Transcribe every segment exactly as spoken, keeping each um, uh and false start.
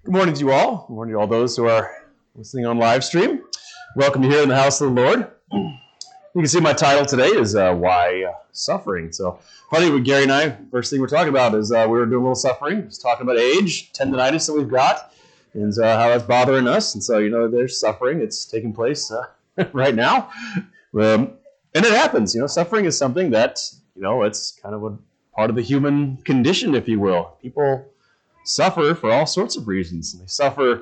Good morning to you all. Good morning to all those who are listening on live stream. Welcome here in the house of the Lord. You can see my title today is uh, Why uh, Suffering? So, funny with Gary and I, first thing we're talking about is uh, we were doing a little suffering. Just talking about age, tendonitis that we've got, and uh, how that's bothering us. And so, you know, there's suffering. It's taking place uh, right now. Um, and it happens. You know, suffering is something that, you know, it's kind of a part of the human condition, if you will. People suffer for all sorts of reasons. They suffer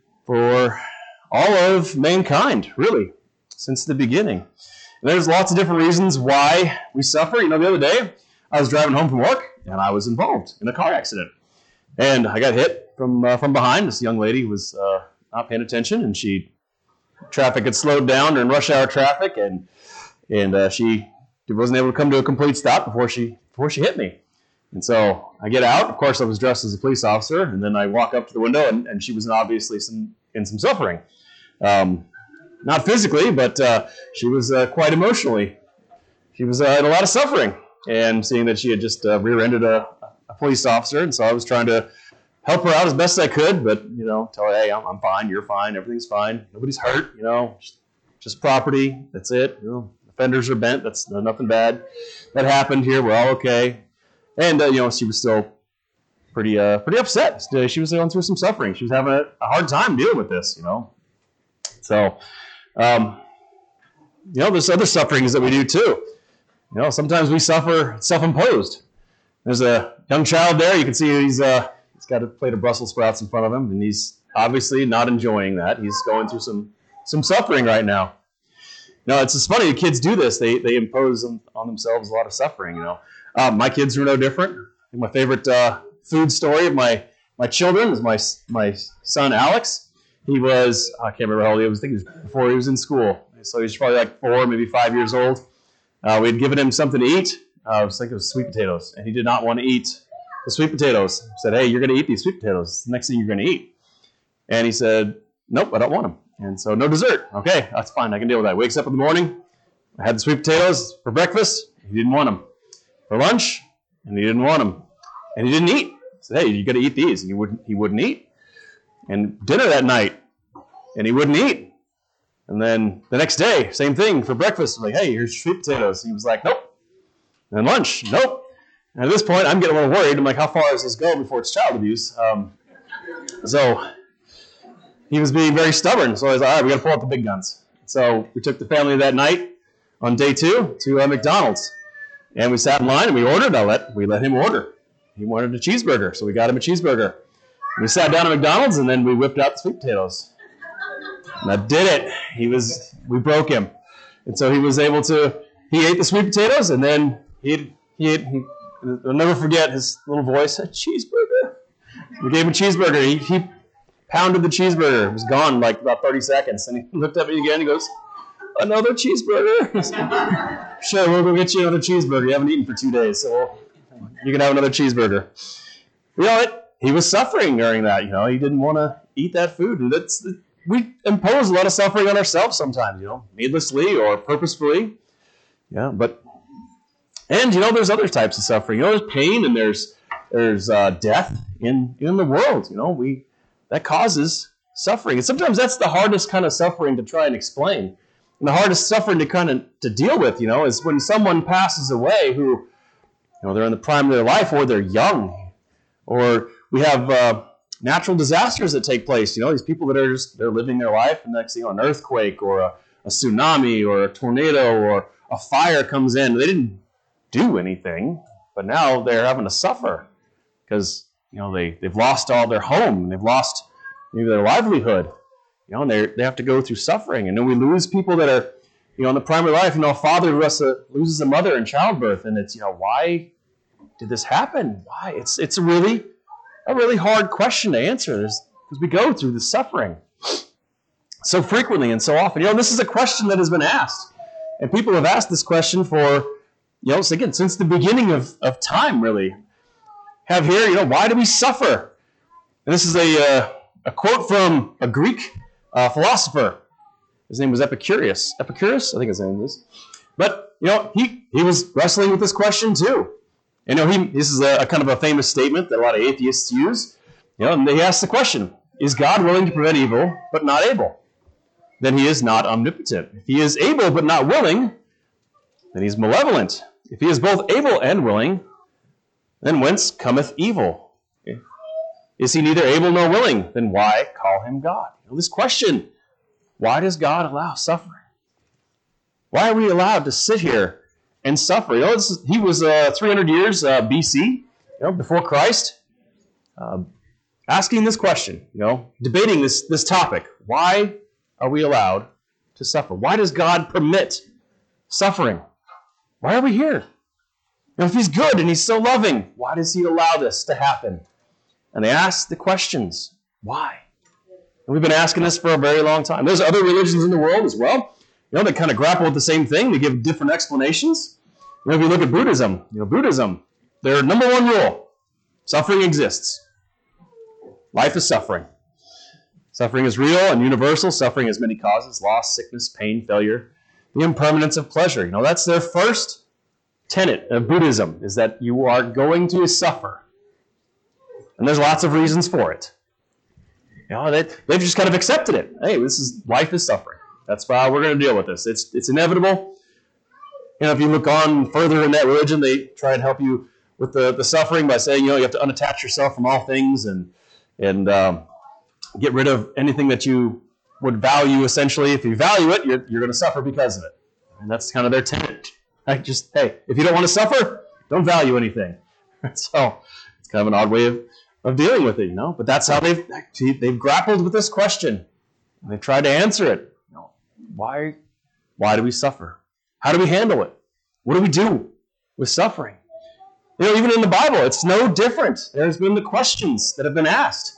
for all of mankind, really, since the beginning. And there's lots of different reasons why we suffer. You know, the other day, I was driving home from work, and I was involved in a car accident. And I got hit from uh, from behind. This young lady was uh, not paying attention, and she traffic had slowed down during rush hour traffic, and and uh, she wasn't able to come to a complete stop before she before she hit me. And so I get out. Of course, I was dressed as a police officer, and then I walk up to the window, and, and she was obviously some, in some suffering. Um, not physically, but uh, she was uh, quite emotionally. She was uh, in a lot of suffering, and seeing that she had just uh, rear-ended a, a police officer, and so I was trying to help her out as best I could, but, you know, tell her, hey, I'm, I'm fine, you're fine, everything's fine, nobody's hurt, you know, just, just property, that's it. You know, the fenders are bent, that's nothing bad. That happened here, we're all okay. And, uh, you know, she was still pretty uh, pretty upset. She was going through some suffering. She was having a, a hard time dealing with this, you know. So, um, you know, there's other sufferings that we do too. You know, sometimes we suffer self-imposed. There's a young child there. You can see he's uh, he's got a plate of Brussels sprouts in front of him, and he's obviously not enjoying that. He's going through some some suffering right now. No, it's just funny. The kids do this. They they impose on, on themselves a lot of suffering, you know. Uh, my kids are no different. My favorite uh, food story of my, my children is my my son Alex. He was, I can't remember how old he was, I think it was before he was in school. So he was probably like four, maybe five years old. Uh, we had given him something to eat. Uh, I was thinking it was sweet potatoes. And he did not want to eat the sweet potatoes. I said, hey, you're going to eat these sweet potatoes. It's the next thing you're going to eat. And he said, nope, I don't want them. And so no dessert. Okay, that's fine. I can deal with that. Wakes up in the morning. I had the sweet potatoes for breakfast. He didn't want them. For lunch, and he didn't want them, and he didn't eat. I said, "Hey, you got to eat these," and he wouldn't. He wouldn't eat. And dinner that night, and he wouldn't eat. And then the next day, same thing for breakfast. I'm like, "Hey, here's sweet potatoes." And he was like, "Nope." And then lunch, nope. And at this point, I'm getting a little worried. I'm like, "How far does this go before it's child abuse?" Um, so he was being very stubborn. So I was like, "All right, we got to pull out the big guns." So we took the family that night on day two to uh, McDonald's. And we sat in line and we ordered. I let we let him order. He wanted a cheeseburger, so we got him a cheeseburger. And we sat down at McDonald's and then we whipped out the sweet potatoes. And that did it. He was we broke him, and so he was able to. He ate the sweet potatoes and then he he ate. He, I'll never forget his little voice. A cheeseburger. We gave him a cheeseburger. He he pounded the cheeseburger. It was gone in like about thirty seconds, and he looked at me again. He goes, "Another cheeseburger?" Sure, we'll go get you another cheeseburger. You haven't eaten for two days, so you can have another cheeseburger. You know what? He was suffering during that. You know, he didn't want to eat that food, and that's we impose a lot of suffering on ourselves sometimes. You know, needlessly or purposefully. Yeah, but and you know, there's other types of suffering. You know, there's pain and there's there's uh, death in in the world. You know, we that causes suffering, and sometimes that's the hardest kind of suffering to try and explain. And the hardest suffering to kind of to deal with, you know, is when someone passes away who, you know, they're in the prime of their life or they're young, or we have uh, natural disasters that take place. You know, these people that are just they're living their life, and next thing you know, an earthquake or a, a tsunami or a tornado or a fire comes in. They didn't do anything, but now they're having to suffer because you know they they've lost all their home, and they've lost maybe their livelihood. You know, and they they have to go through suffering. And then we lose people that are, you know, in the prime of life. You know, a father loses a mother in childbirth, and it's, you know, why did this happen? Why? It's it's a really a really hard question to answer, because we go through the suffering so frequently and so often. You know, this is a question that has been asked, and people have asked this question for, you know, again since the beginning of of time. Really, have here, you know, why do we suffer? And this is a uh, a quote from a Greek Uh, philosopher. His name was Epicurus. Epicurus, I think his name is. But you know, he he was wrestling with this question too. You know, he this is a, a kind of a famous statement that a lot of atheists use. You know, and he asked the question: is God willing to prevent evil, but not able? Then he is not omnipotent. If he is able, but not willing, then he's malevolent. If he is both able and willing, then whence cometh evil? Is he neither able nor willing? Then why call him God? You know, this question, why does God allow suffering? Why are we allowed to sit here and suffer? You know, this is, he was uh, three hundred years uh, B C, you know, before Christ, uh, asking this question, you know, debating this, this topic. Why are we allowed to suffer? Why does God permit suffering? Why are we here? Now, if he's good and he's so loving, why does he allow this to happen? And they ask the questions, why? And we've been asking this for a very long time. There's other religions in the world as well, you know, that kind of grapple with the same thing. They give different explanations. You know, if you look at Buddhism, you know, Buddhism, their number one rule, suffering exists. Life is suffering. Suffering is real and universal. Suffering has many causes: loss, sickness, pain, failure, the impermanence of pleasure. You know, that's their first tenet of Buddhism, is that you are going to suffer. And there's lots of reasons for it. You know, they, they've just kind of accepted it. Hey, this is life is suffering. That's why we're going to deal with this. It's it's inevitable. You know, if you look on further in that religion, they try and help you with the, the suffering by saying, you know, you have to unattach yourself from all things and and um, get rid of anything that you would value. Essentially, if you value it, you're you're going to suffer because of it. And that's kind of their tenet. Like, just hey, if you don't want to suffer, don't value anything. So it's kind of an odd way of. of dealing with it, you know. But that's how they've they've grappled with this question. And they've tried to answer it. You know, why, why do we suffer? How do we handle it? What do we do with suffering? You know, even in the Bible, it's no different. There's been the questions that have been asked.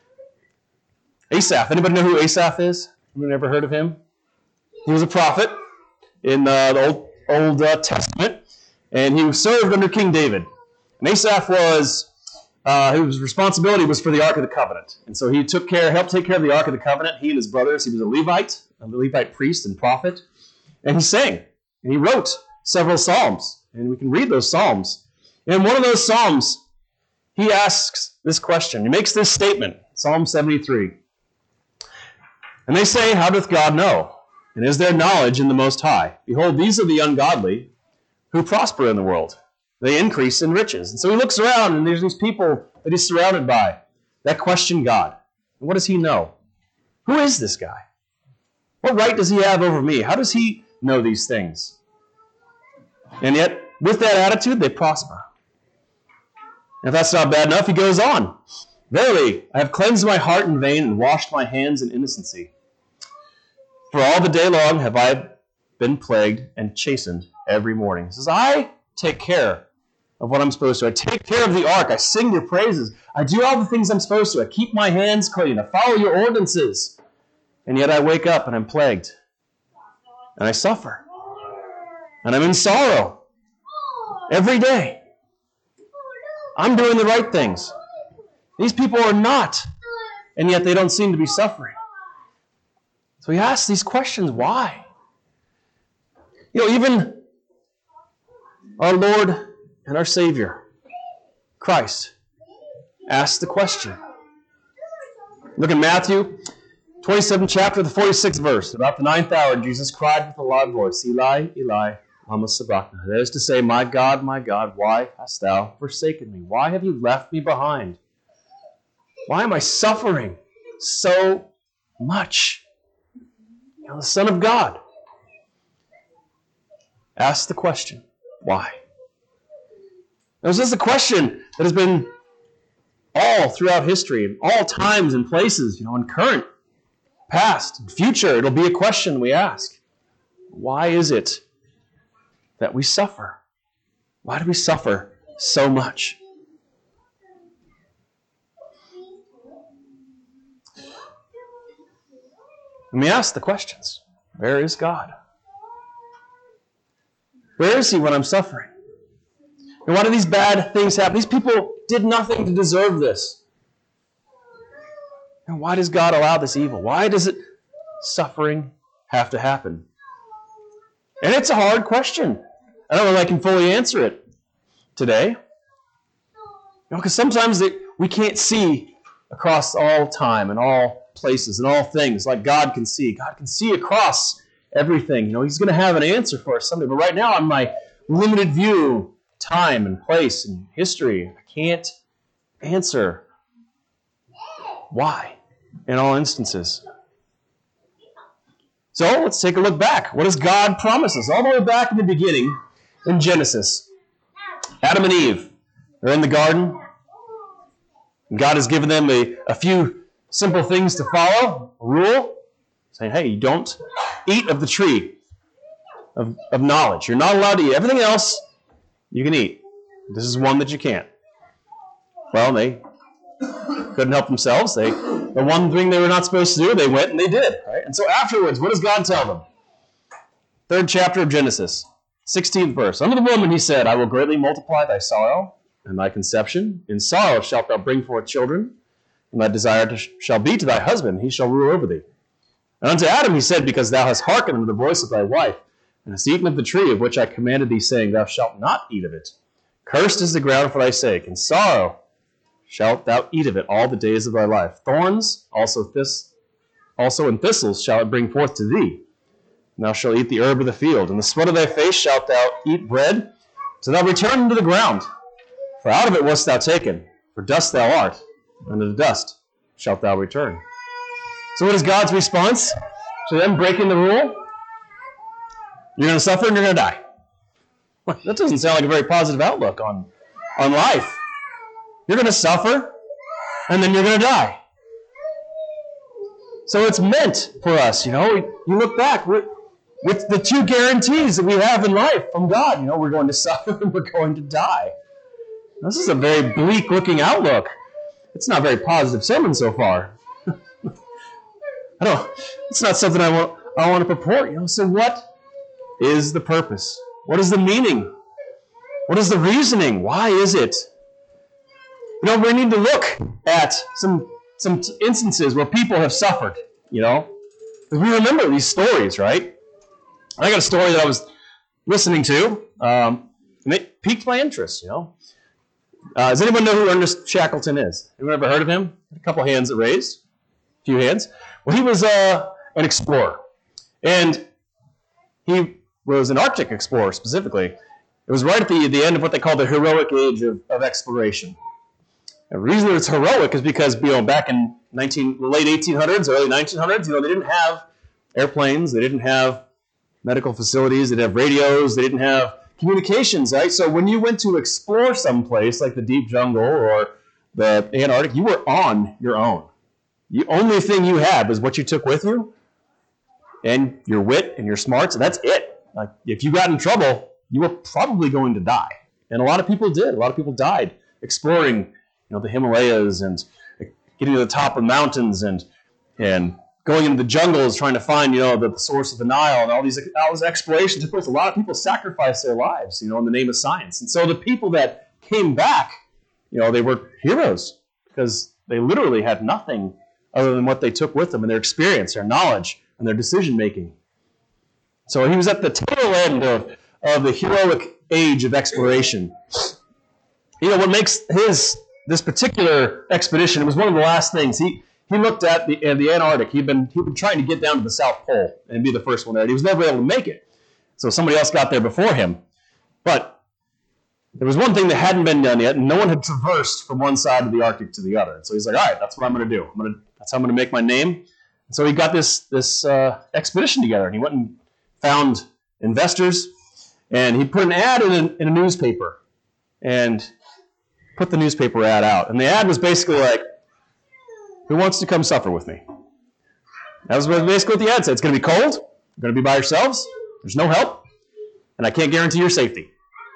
Asaph. Anybody know who Asaph is? Anyone ever heard of him? He was a prophet in uh, the Old, Old uh, Testament, and he served under King David. And Asaph was... Uh, his responsibility was for the Ark of the Covenant. And so he took care, helped take care of the Ark of the Covenant, he and his brothers. He was a Levite, a Levite priest and prophet. And he sang, and he wrote several psalms. And we can read those psalms. And in one of those psalms, he asks this question. He makes this statement, Psalm seventy-three. And they say, how doth God know? And is there knowledge in the Most High? Behold, these are the ungodly who prosper in the world. They increase in riches. And so he looks around, and there's these people that he's surrounded by that question God. And what does he know? Who is this guy? What right does he have over me? How does he know these things? And yet, with that attitude, they prosper. And if that's not bad enough, he goes on. Verily, I have cleansed my heart in vain and washed my hands in innocency. For all the day long have I been plagued and chastened every morning. He says, I take care of what I'm supposed to. I take care of the ark. I sing your praises. I do all the things I'm supposed to. I keep my hands clean. I follow your ordinances. And yet I wake up and I'm plagued. And I suffer. And I'm in sorrow. Every day. I'm doing the right things. These people are not. And yet they don't seem to be suffering. So he asks these questions. Why? You know, even our Lord and our Savior, Christ, asked the question. Look at Matthew twenty-seventh chapter, the forty-sixth verse. About the ninth hour, Jesus cried with a loud voice, Eli, Eli, lama sabachthani. That is to say, my God, my God, why hast thou forsaken me? Why have you left me behind? Why am I suffering so much? You know, the Son of God asked the question, why? Now, this is a question that has been all throughout history, in all times and places, you know, in current, past, and future. It'll be a question we ask. Why is it that we suffer? Why do we suffer so much? And we ask the questions. Where is God? Where is he when I'm suffering? And why do these bad things happen? These people did nothing to deserve this. And why does God allow this evil? Why does it suffering have to happen? And it's a hard question. I don't know if I can fully answer it today. You know, because sometimes it, we can't see across all time and all places and all things, like God can see. God can see across everything. You know, he's going to have an answer for us someday. But right now, on my limited view, time and place and history, I can't answer why in all instances. So let's take a look back. What does God promise us? All the way back in the beginning, in Genesis, Adam and Eve are in the garden. And God has given them a, a few simple things to follow, a rule, saying, hey, you don't eat of the tree of, of knowledge. You're not allowed to eat. Everything else you can eat. This is one that you can't. Well, they couldn't help themselves. They The one thing they were not supposed to do, they went and they did. Right? And so afterwards, what does God tell them? Third chapter of Genesis, sixteenth verse. Unto the woman he said, I will greatly multiply thy sorrow and thy conception. In sorrow shalt thou bring forth children, and thy desire to, shall be to thy husband, he shall rule over thee. And unto Adam he said, because thou hast hearkened unto the voice of thy wife, and hast eaten of the tree of which I commanded thee, saying, thou shalt not eat of it. Cursed is the ground for thy sake, and sorrow shalt thou eat of it all the days of thy life. Thorns also this also and thistles shall it bring forth to thee. And thou shalt eat the herb of the field. In the sweat of thy face shalt thou eat bread, till thou return unto the ground. For out of it wast thou taken. For dust thou art, and to the dust shalt thou return. So what is God's response to them breaking the rule? You're going to suffer and you're going to die. Well, that doesn't sound like a very positive outlook on, on life. You're going to suffer, and then you're going to die. So it's meant for us, you know. You look back with, with the two guarantees that we have in life from God. You know, we're going to suffer and we're going to die. This is a very bleak-looking outlook. It's not a very positive sermon so far. I don't. It's not something I want. I want to purport. You know. So what is the purpose? What is the meaning? What is the reasoning? Why is it? You know, we need to look at some some instances where people have suffered, you know. Because we remember these stories, right? I got a story that I was listening to, um, and it piqued my interest, you know. Uh, does anyone know who Ernest Shackleton is? Anyone ever heard of him? A couple hands that raised. A few hands. Well, he was uh, an explorer. And he was an Arctic explorer, specifically. It was right at the, the end of what they call the heroic age of, of exploration. The reason it's heroic is because, you know, back in nineteen, the late eighteen hundreds, early nineteen hundreds, you know, they didn't have airplanes, they didn't have medical facilities, they didn't have radios, they didn't have communications, right? So when you went to explore someplace like the deep jungle or the Antarctic, you were on your own. The only thing you had was what you took with you and your wit and your smarts, and that's it. Like, if you got in trouble, you were probably going to die. And a lot of people did. A lot of people died exploring, you know, the Himalayas and getting to the top of mountains and and going into the jungles trying to find, you know, the, the source of the Nile and all these, all these explorations took place. A lot of people sacrificed their lives, you know, in the name of science. And so the people that came back, you know, they were heroes because they literally had nothing other than what they took with them and their experience, their knowledge, and their decision-making. So he was at the tail end of, of the heroic age of exploration. You know, what makes his this particular expedition, it was one of the last things. He he looked at the uh, the Antarctic. He'd been he'd been trying to get down to the South Pole and be the first one there. And he was never able to make it. So somebody else got there before him. But there was one thing that hadn't been done yet, and no one had traversed from one side of the Arctic to the other. And so he's like, all right, that's what I'm going to do. I'm going to that's how I'm going to make my name. And so he got this this uh, expedition together, and he went and found investors, and he put an ad in a, in a newspaper, and put the newspaper ad out. And the ad was basically like, who wants to come suffer with me? That was basically what the ad said. It's going to be cold. You're going to be by yourselves. There's no help. And I can't guarantee your safety.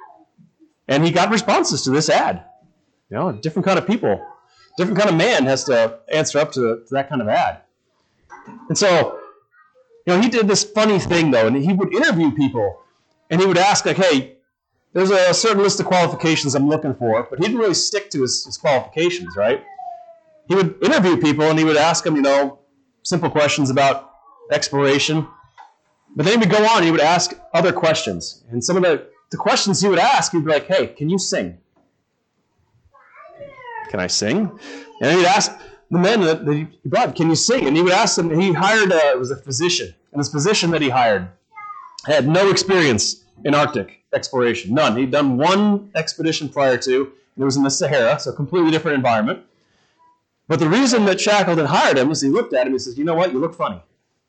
And he got responses to this ad. You know, different kind of people. Different kind of man has to answer up to, to that kind of ad. And so, you know, he did this funny thing, though, and he would interview people, and he would ask, like, hey, there's a certain list of qualifications I'm looking for, but he didn't really stick to his, his qualifications, right? He would interview people, and he would ask them, you know, simple questions about exploration. But then he would go on, and he would ask other questions. And some of the, the questions he would ask, he'd be like, hey, can you sing? Can I sing? And then he'd ask the men that he brought, can you sing? And he would ask them, he hired, a, it was a physician, and this physician that he hired had no experience in Arctic exploration, none. He'd done one expedition prior to, and it was in the Sahara, so a completely different environment. But the reason that Shackleton hired him is he looked at him and he says, you know what, you look funny.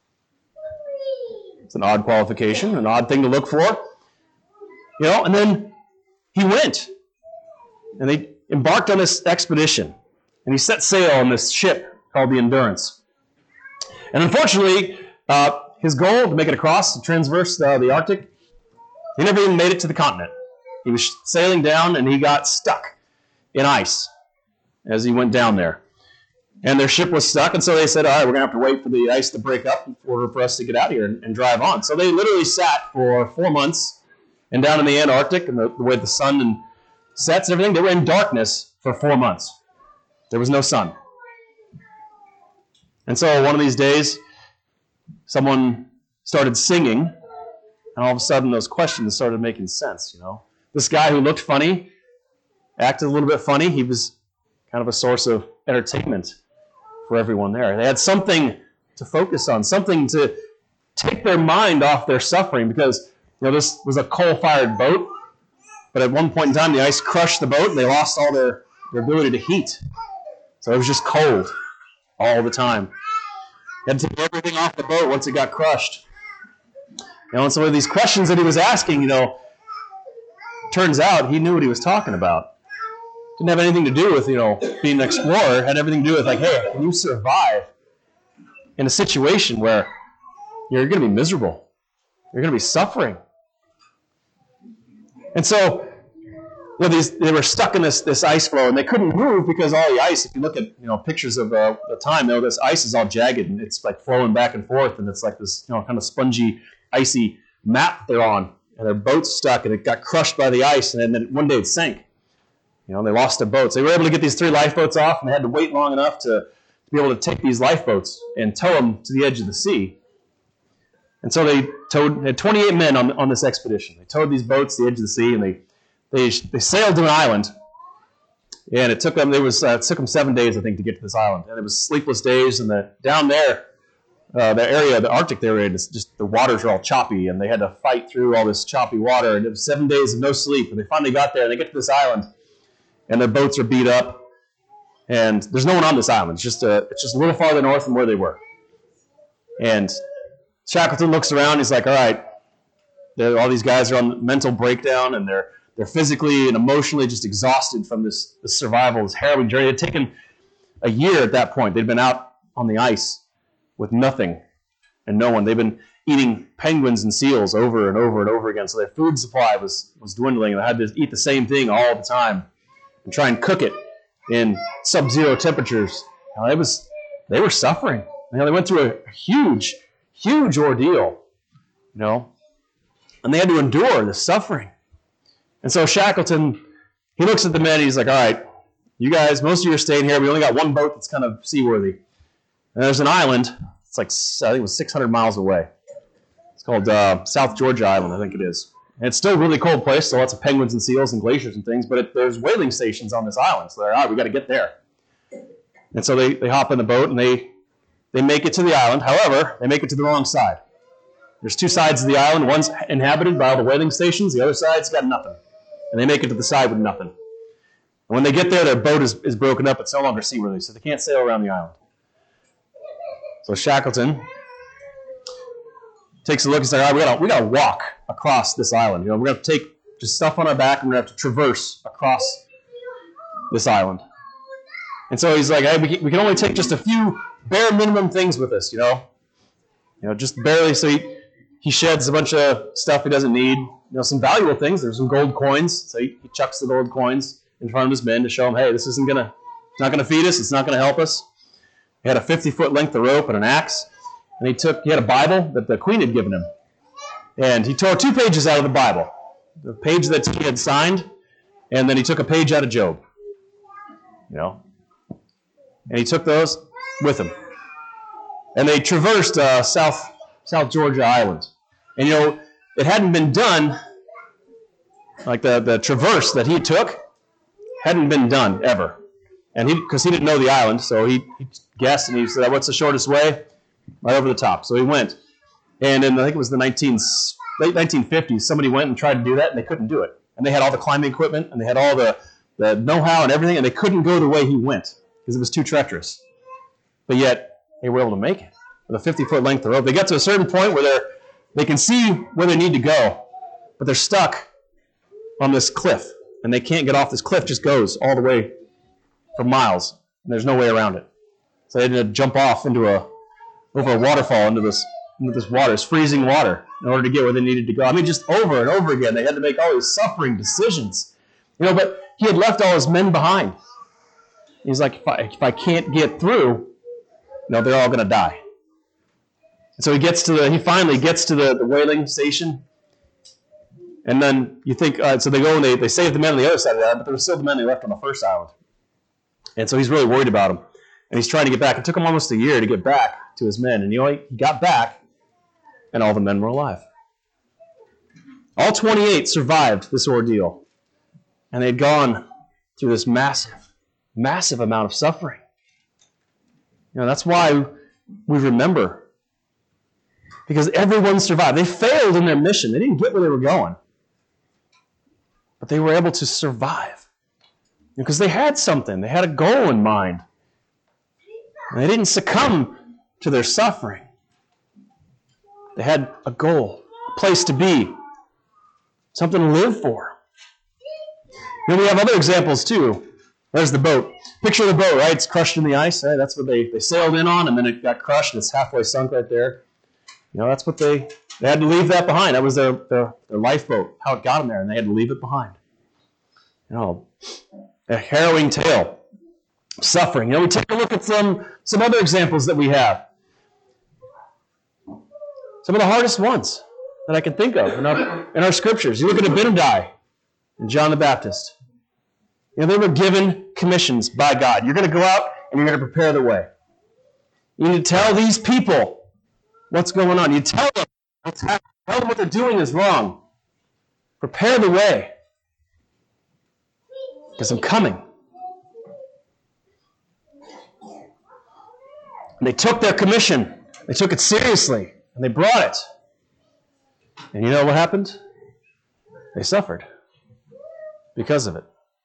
It's an odd qualification, an odd thing to look for. You know, and then he went, and they embarked on this expedition, and he set sail on this ship called the Endurance. And unfortunately, uh, his goal to make it across, to transverse uh, the Arctic, he never even made it to the continent. He was sailing down, and he got stuck in ice as he went down there. And their ship was stuck, and so they said, all right, we're going to have to wait for the ice to break up in order for us to get out of here and, and drive on. So they literally sat for four months, and down in the Antarctic, and the, the way the sun and sets and everything, they were in darkness for four months. There was no sun. And so one of these days, someone started singing, and all of a sudden those questions started making sense, you know. This guy who looked funny, acted a little bit funny, he was kind of a source of entertainment for everyone there. They had something to focus on, something to take their mind off their suffering, because you know this was a coal-fired boat, but at one point in time the ice crushed the boat and they lost all their, their ability to heat. So it was just cold all the time. They had to take everything off the boat once it got crushed. You know, and some of these questions that he was asking, you know, turns out he knew what he was talking about. Didn't have anything to do with, you know, being an explorer. It had everything to do with, like, hey, can you survive in a situation where you're going to be miserable? You're going to be suffering. And so, you know, these, they were stuck in this, this ice floe, and they couldn't move because all the ice, if you look at, you know, pictures of uh, the time, you know, this ice is all jagged, and it's, like, flowing back and forth, and it's like this, you know, kind of spongy, icy map they're on. And their boat's stuck, and it got crushed by the ice, and then one day it sank. You know, they lost their boats. They were able to get these three lifeboats off, and they had to wait long enough to, to be able to take these lifeboats and tow them to the edge of the sea. And so they towed, they had twenty-eight men on, on this expedition. They towed these boats to the edge of the sea, and they they, they sailed to an island. And it took them, it, was, uh, it took them seven days, I think, to get to this island. And it was sleepless days, and the, down there, uh, the area, the Arctic they were in, is just the waters are all choppy, and they had to fight through all this choppy water. And it was seven days of no sleep. And they finally got there, and they get to this island. And their boats are beat up, and there's no one on this island. It's just a, it's just a little farther north from where they were. And Shackleton looks around. He's like, all right, all these guys are on mental breakdown, and they're they're physically and emotionally just exhausted from this, this survival, this harrowing journey. It had taken a year at that point. They'd been out on the ice with nothing and no one. They've been eating penguins and seals over and over and over again. So their food supply was, was dwindling, and they had to eat the same thing all the time and try and cook it in sub-zero temperatures. You know, it was, they were suffering. You know, they went through a, a huge, huge ordeal, you know, and they had to endure the suffering. And so Shackleton, he looks at the men, and he's like, all right, you guys, most of you are staying here. We only got one boat that's kind of seaworthy. And there's an island, it's like, I think it was six hundred miles away. It's called uh, South Georgia Island, I think it is. And it's still a really cold place, so lots of penguins and seals and glaciers and things, but it, there's whaling stations on this island, so they're, all right, we got to get there. And so they, they hop in the boat, and they, they make it to the island. However, they make it to the wrong side. There's two sides of the island. One's inhabited by all the whaling stations. The other side's got nothing. And they make it to the side with nothing. And when they get there, their boat is, is broken up. It's no longer seaworthy, so they can't sail around the island. So Shackleton takes a look and says, all right, we gotta, we gotta walk across this island. You know, we're going to take just stuff on our back, and we're going to have to traverse across this island. And so he's like, hey, we can, we can only take just a few bare minimum things with us, you know. You know, just barely. So he, he sheds a bunch of stuff he doesn't need. You know, some valuable things. There's some gold coins. So he, he chucks the gold coins in front of his men to show them, hey, this isn't gonna, it's not gonna feed us. It's not gonna help us. He had a fifty foot length of rope and an axe, and he took. He had a Bible that the Queen had given him, and he tore two pages out of the Bible, the page that he had signed, and then he took a page out of Job. You know, and he took those with him, and they traversed uh, South South Georgia Island, and you know. It hadn't been done, like the, the traverse that he took, hadn't been done ever And he, because he didn't know the island, so he, he guessed, and he said, what's the shortest way? Right over the top. So he went. And in, I think it was the nineteen, late nineteen fifties, somebody went and tried to do that, and they couldn't do it. And they had all the climbing equipment, and they had all the, the know-how and everything, and they couldn't go the way he went because it was too treacherous. But yet, they were able to make it with a fifty-foot length of rope. They get to a certain point where they're, they can see where they need to go, but they're stuck on this cliff, and they can't get off. This cliff just goes all the way for miles, and there's no way around it. So they had to jump off into a over a waterfall into this into this water, this freezing water, in order to get where they needed to go. I mean, just over and over again, they had to make all these suffering decisions. You know, but he had left all his men behind. He's like, if I, if I can't get through, you know, they're all going to die. And so he gets to the, he finally gets to the, the whaling station. And then you think, uh, so they go and they, they save the men on the other side of the island, but there were still the men they left on the first island. And so he's really worried about them. And he's trying to get back. It took him almost a year to get back to his men. And you know, he got back, and all the men were alive. All twenty-eight survived this ordeal. And they had gone through this massive, massive amount of suffering. You know, that's why we remember. Because everyone survived. They failed in their mission. They didn't get where they were going. But they were able to survive. Because they had something. They had a goal in mind. And they didn't succumb to their suffering. They had a goal, a place to be, something to live for. Then we have other examples too. There's the boat. Picture the boat, right? It's crushed in the ice. Right? That's what they, they sailed in on, and then it got crushed, and it's halfway sunk right there. You know, that's what they, they had to leave that behind. That was their, their, their lifeboat, how it got them there, and they had to leave it behind. You know, a harrowing tale, suffering. You know, we take a look at some, some other examples that we have. Some of the hardest ones that I can think of in our, in our scriptures. You look at Abinadi and John the Baptist. You know, they were given commissions by God. You're going to go out and you're going to prepare the way. You need to tell these people what's going on. You tell them what's happening. Tell them what they're doing is wrong. Prepare the way. Because I'm coming. And they took their commission. They took it seriously. And they brought it. And you know what happened? They suffered because of it.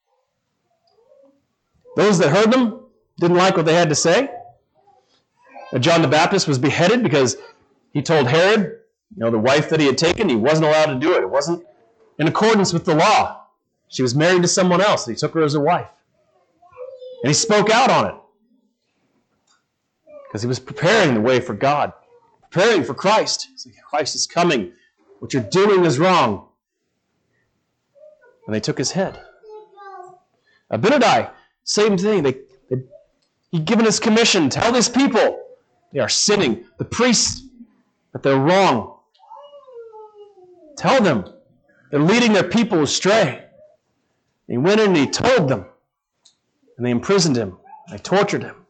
Those that heard them didn't like what they had to say. John the Baptist was beheaded because he told Herod, you know, the wife that he had taken, he wasn't allowed to do it. It wasn't in accordance with the law. She was married to someone else, and he took her as a wife. And he spoke out on it because he was preparing the way for God, preparing for Christ. Christ is coming. What you're doing is wrong. And they took his head. Abinadi, same thing. They, they, he'd given his commission. Tell these people they are sinning. The priests, that they're wrong. Tell them they're leading their people astray. And he went in and he told them. And they imprisoned him. They tortured him.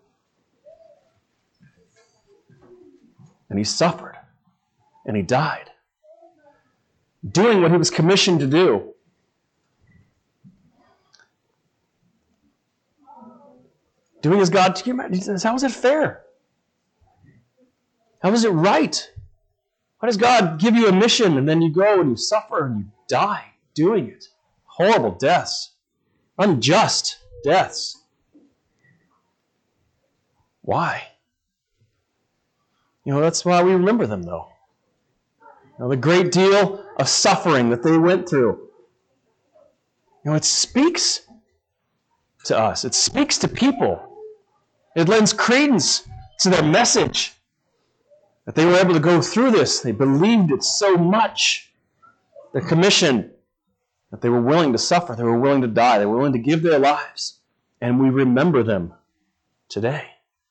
And he suffered. And he died. Doing what he was commissioned to do. Doing as God, he says, how is it fair? How is it right? Why does God give you a mission and then you go and you suffer and you die doing it? Horrible deaths. Unjust deaths. Why? You know, that's why we remember them, though. You know, the great deal of suffering that they went through. You know, it speaks to us. It speaks to people. It lends credence to their message. That they were able to go through this. They believed it so much. Their commission. That they were willing to suffer. They were willing to die. They were willing to give their lives. And we remember them today.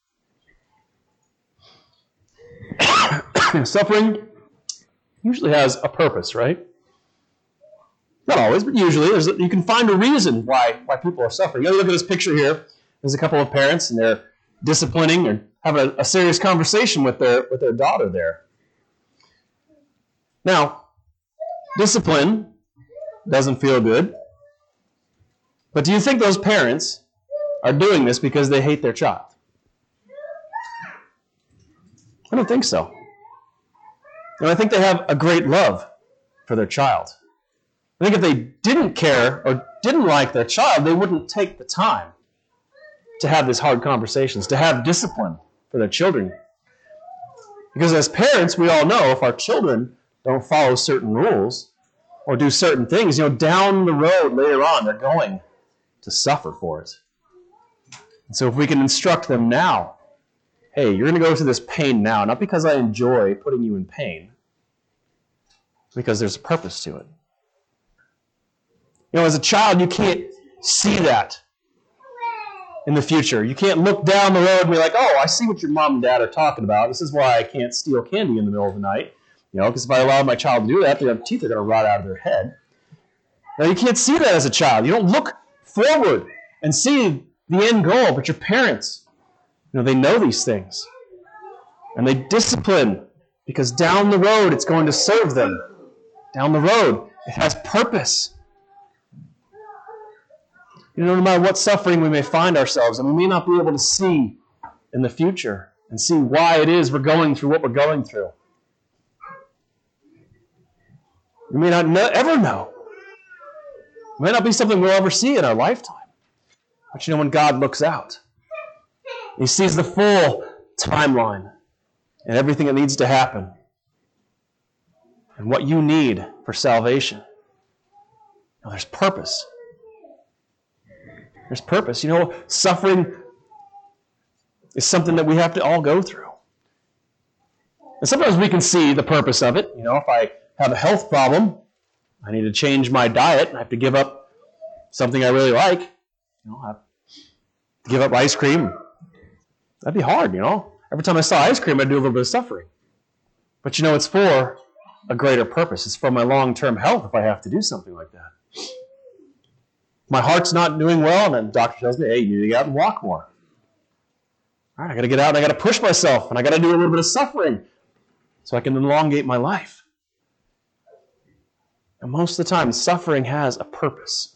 Suffering usually has a purpose, right? Not always, but usually. There's, you can find a reason why, why people are suffering. You know, look at this picture here. There's a couple of parents, and they're disciplining or having a, a serious conversation with their, with their daughter there. Now, discipline doesn't feel good. But do you think those parents are doing this because they hate their child. I don't think so. And I think they have a great love for their child. I think if they didn't care or didn't like their child, they wouldn't take the time to have these hard conversations, to have discipline for their children. Because as parents, we all know if our children don't follow certain rules or do certain things, you know, down the road later on, they're going to suffer for it. And so if we can instruct them now, hey, you're going to go through this pain now, not because I enjoy putting you in pain, because there's a purpose to it. You know, as a child, you can't see that in the future. You can't look down the road and be like, oh, I see what your mom and dad are talking about. This is why I can't steal candy in the middle of the night. You know, because if I allow my child to do that, their teeth are going to rot out of their head. Now, you can't see that as a child. You don't look forward and see the end goal, but your parents, you know, they know these things. And they discipline because down the road, it's going to serve them. Down the road, it has purpose. You know, no matter what suffering we may find ourselves, and we may not be able to see in the future and see why it is we're going through what we're going through. We may not know, ever know. It may not be something we'll ever see in our lifetime. But you know, when God looks out, He sees the full timeline and everything that needs to happen and what you need for salvation. Now, there's purpose. There's purpose. You know, suffering is something that we have to all go through. And sometimes we can see the purpose of it. You know, if I have a health problem, I need to change my diet, and I have to give up something I really like. You know, I have to give up ice cream. That'd be hard, you know. Every time I saw ice cream, I'd do a little bit of suffering. But you know, it's for a greater purpose. It's for my long-term health if I have to do something like that. My heart's not doing well, and then the doctor tells me, hey, you need to get out and walk more. All right, I got to get out, and I got to push myself, and I got to do a little bit of suffering so I can elongate my life. And most of the time, suffering has a purpose.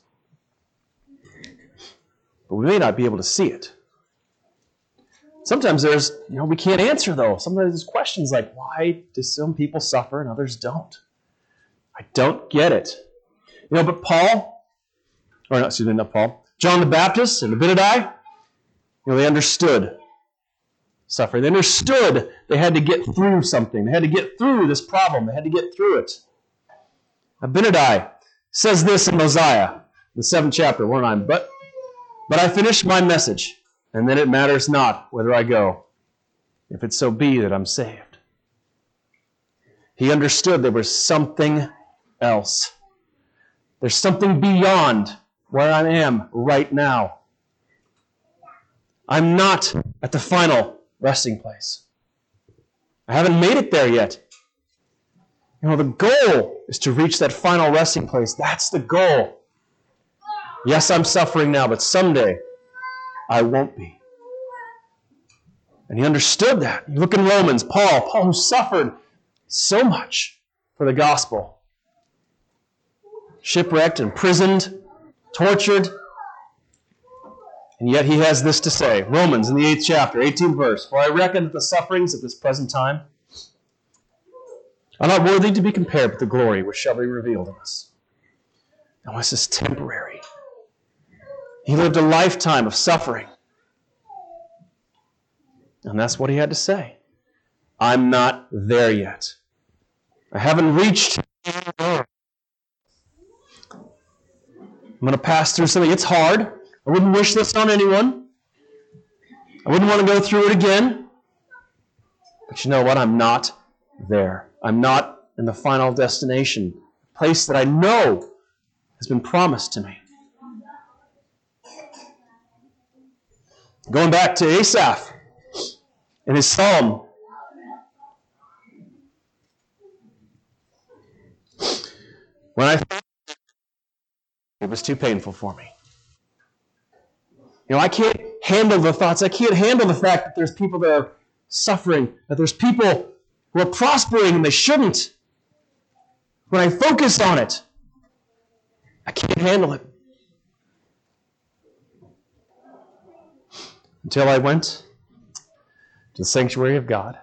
But we may not be able to see it. Sometimes there's, you know, we can't answer, though. Sometimes there's questions like, why do some people suffer and others don't? I don't get it. You know, but Paul, or not, excuse me, not Paul, John the Baptist and Abinadi, you know, they understood suffering. They understood they had to get through something. They had to get through this problem. They had to get through it. Abinadi says this in Mosiah, the seventh chapter, one nine, but, but I finished my message, and then it matters not whither I go, if it so be that I'm saved. He understood there was something else. There's something beyond where I am right now. I'm not at the final resting place. I haven't made it there yet. You know, the goal is to reach that final resting place. That's the goal. Yes, I'm suffering now, but someday I won't be. And he understood that. You look in Romans, Paul, Paul who suffered so much for the gospel. Shipwrecked, imprisoned, tortured. And yet he has this to say. Romans in the eighth chapter, eighteenth verse. For I reckon that the sufferings of this present time are not worthy to be compared with the glory which shall be revealed in us. Now this is temporary. He lived a lifetime of suffering. And that's what he had to say. I'm not there yet. I haven't reached. I'm going to pass through something. It's hard. I wouldn't wish this on anyone. I wouldn't want to go through it again. But you know what? I'm not there. I'm not in the final destination, a place that I know has been promised to me. Going back to Asaph in his psalm. When I thought it was too painful for me. You know, I can't handle the thoughts. I can't handle the fact that there's people that are suffering, that there's people who are prospering and they shouldn't. When I focus on it, I can't handle it. until I went to the sanctuary of God.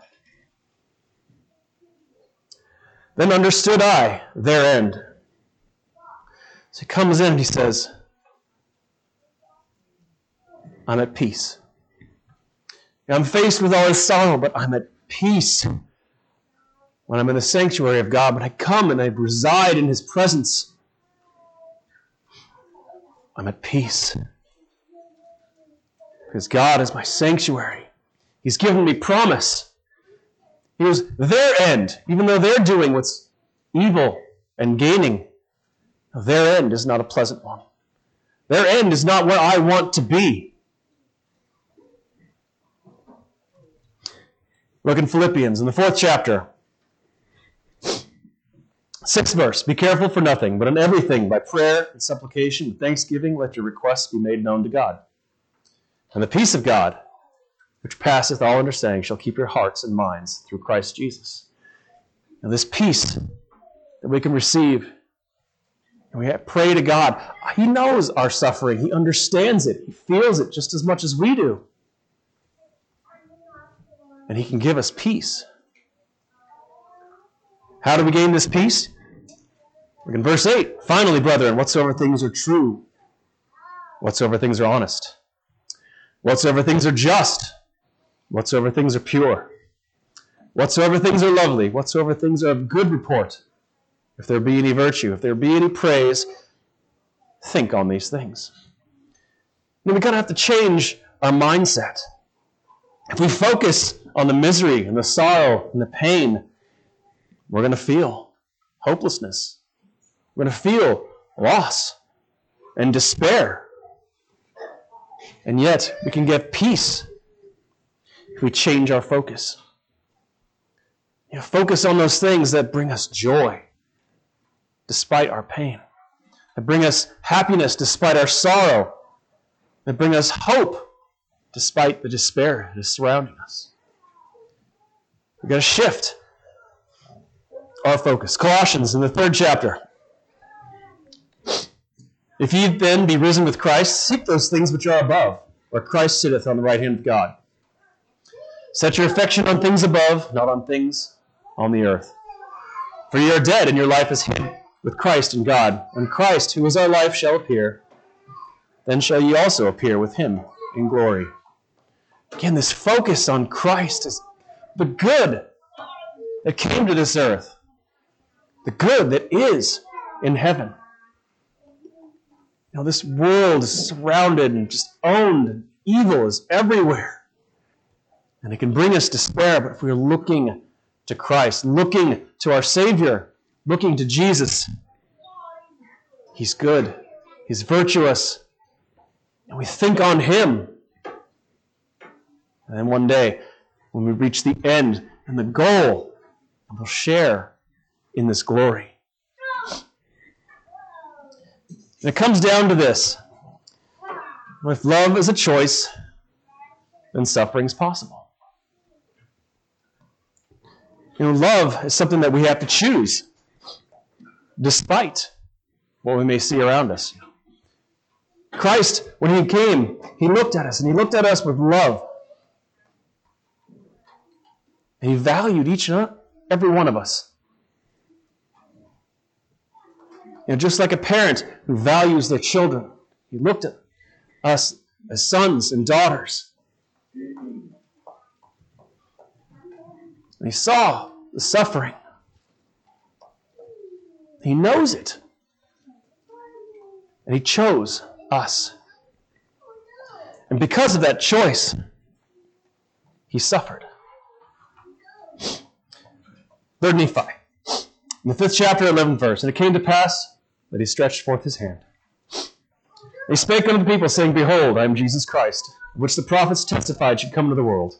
Then understood I their end. So he comes in and he says, I'm at peace. I'm faced with all this sorrow, but I'm at peace. When I'm in the sanctuary of God, when I come and I reside in his presence, I'm at peace. Because God is my sanctuary. He's given me promise. He was their end, even though they're doing what's evil and gaining. Their end is not a pleasant one. Their end is not where I want to be. Look in Philippians, in the fourth chapter. Sixth verse, be careful for nothing, but in everything, by prayer and supplication and thanksgiving, let your requests be made known to God. And the peace of God, which passeth all understanding, shall keep your hearts and minds through Christ Jesus. And this peace that we can receive, and we pray to God, he knows our suffering. He understands it. He feels it just as much as we do. And he can give us peace. How do we gain this peace? Look in verse eight. Finally, brethren, whatsoever things are true, whatsoever things are honest, whatsoever things are just, whatsoever things are pure, whatsoever things are lovely, whatsoever things are of good report, if there be any virtue, if there be any praise, think on these things. Now, we're going to have to change our mindset. If we focus on the misery and the sorrow and the pain, we're going to feel hopelessness. We're going to feel loss and despair. And yet, we can get peace if we change our focus. You know, focus on those things that bring us joy despite our pain, that bring us happiness despite our sorrow, that bring us hope despite the despair that is surrounding us. We've got to shift our focus. Colossians in the third chapter. If ye then be risen with Christ, seek those things which are above, where Christ sitteth on the right hand of God. Set your affection on things above, not on things on the earth. For ye are dead, and your life is hid with Christ in God. When Christ, who is our life, shall appear, then shall ye also appear with him in glory. Again, this focus on Christ is the good that came to this earth, the good that is in heaven. You know, this world is surrounded and just owned, and evil is everywhere. And it can bring us despair, but if we're looking to Christ, looking to our Savior, looking to Jesus, he's good, he's virtuous, and we think on him. And then one day, when we reach the end and the goal, we'll share in this glory. And it comes down to this. If love is a choice, then suffering is possible. You know, love is something that we have to choose, despite what we may see around us. Christ, when he came, he looked at us, and he looked at us with love. And he valued each and every one of us. You know, just like a parent who values their children, he looked at us as sons and daughters. And he saw the suffering. He knows it. And he chose us. And because of that choice, he suffered. Third Nephi, in the fifth chapter, eleventh verse, and it came to pass that he stretched forth his hand. He spake unto the people, saying, Behold, I am Jesus Christ, which the prophets testified should come into the world.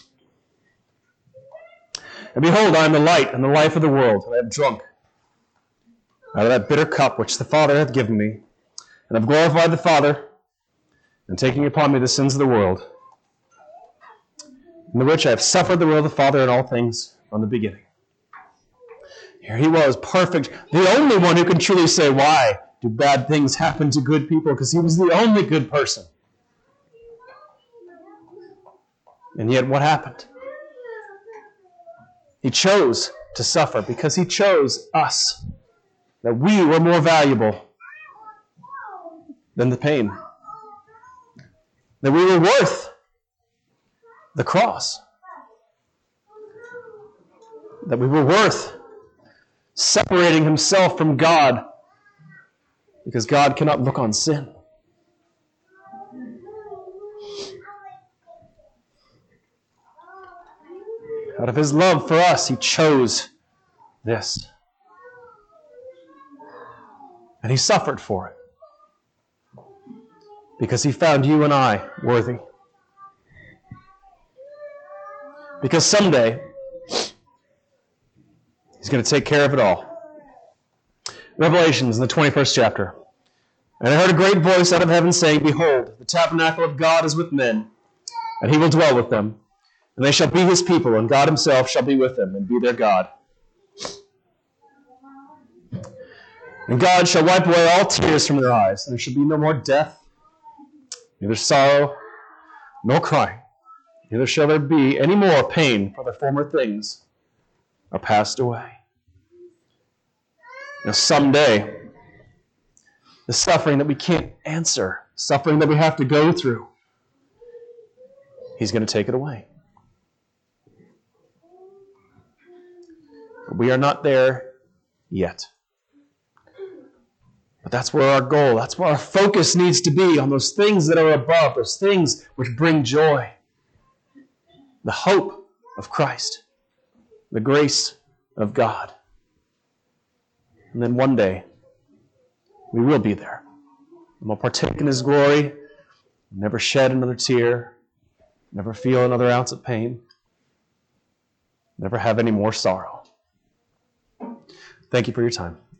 And behold, I am the light and the life of the world, and I have drunk out of that bitter cup which the Father hath given me, and have glorified the Father, and taking upon me the sins of the world, in the which I have suffered the will of the Father in all things from the beginning. Here he was, perfect, the only one who can truly say, why do bad things happen to good people? Because he was the only good person. And yet what happened? He chose to suffer because he chose us, that we were more valuable than the pain, that we were worth the cross, that we were worth separating himself from God, because God cannot look on sin. Out of his love for us, he chose this. And he suffered for it, because he found you and I worthy. Because someday, he's going to take care of it all. Revelations in the twenty-first chapter. And I heard a great voice out of heaven saying, Behold, the tabernacle of God is with men, and he will dwell with them. And they shall be his people, and God himself shall be with them, and be their God. And God shall wipe away all tears from their eyes, and there shall be no more death, neither sorrow, nor crying. Neither shall there be any more pain, for the former things are passed away. Now someday, the suffering that we can't answer, suffering that we have to go through, he's going to take it away. But we are not there yet. But that's where our goal, that's where our focus needs to be, on those things that are above, those things which bring joy. The hope of Christ, the grace of God. And then one day, we will be there. And we'll partake in his glory, never shed another tear, never feel another ounce of pain, never have any more sorrow. Thank you for your time.